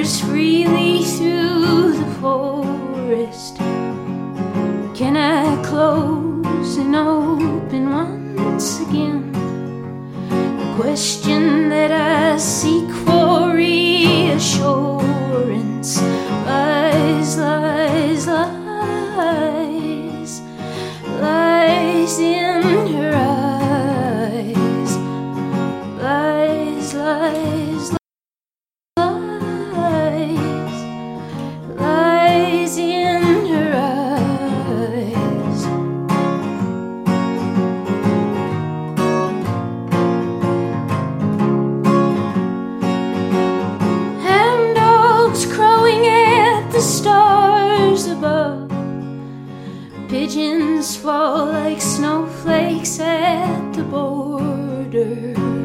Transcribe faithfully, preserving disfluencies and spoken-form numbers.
wanders freely through the forest. Can I close and open once again? The question that I seek for reassurance lies, lies, lies, lies in her eyes, lies, lies, lies, lies in her eyes. Hound dogs crowing at the stars above, pigeons fall like snowflakes at the border.